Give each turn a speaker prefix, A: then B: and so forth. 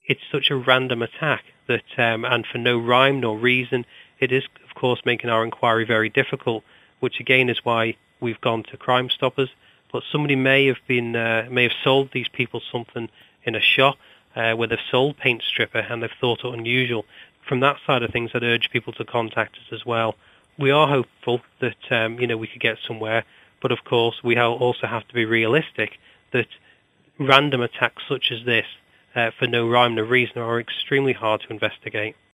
A: it's such a random attack that, and for no rhyme nor reason, it is, of course, making our inquiry very difficult, which again is why we've gone to Crime Stoppers. But somebody may have sold these people something in a shop where they've sold paint stripper and they've thought it unusual. From that side of things, I'd urge people to contact us as well. We are hopeful that we could get somewhere, but of course we also have to be realistic that random attacks such as this, for no rhyme or reason, are extremely hard to investigate.